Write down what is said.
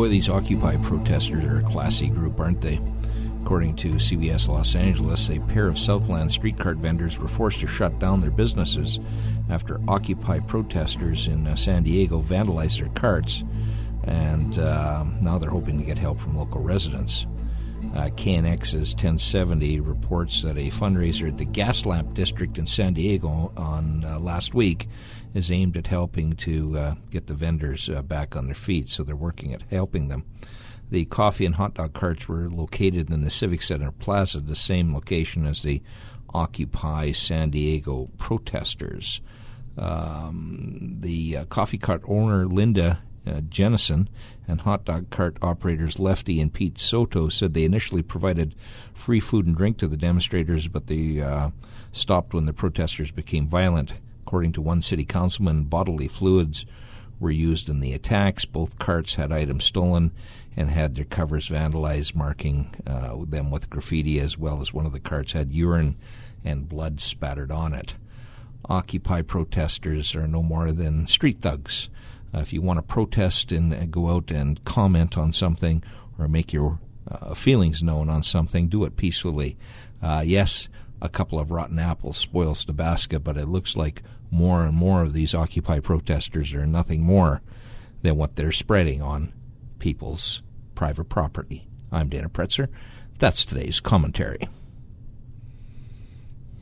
Boy, these Occupy protesters are a classy group, aren't they? According to CBS Los Angeles, a pair of Southland street cart vendors were forced to shut down their businesses after Occupy protesters in San Diego vandalized their carts, and now they're hoping to get help from local residents. KNX's 1070 reports that a fundraiser at the Gaslamp District in San Diego on last week is aimed at helping to get the vendors back on their feet, so they're working at helping them. The coffee and hot dog carts were located in the Civic Center Plaza, the same location as the Occupy San Diego protesters. The coffee cart owner, Linda Jennison, and hot dog cart operators Lefty and Pete Soto said they initially provided free food and drink to the demonstrators, but they stopped when the protesters became violent. According to one city councilman, bodily fluids were used in the attacks. Both carts had items stolen and had their covers vandalized, marking them with graffiti, as well as one of the carts had urine and blood spattered on it. Occupy protesters are no more than street thugs. If you want to protest and go out and comment on something or make your feelings known on something, do it peacefully. Yes, a couple of rotten apples spoils the basket, but it looks like more and more of these Occupy protesters are nothing more than what they're spreading on people's private property. I'm Dana Pretzer. That's today's commentary.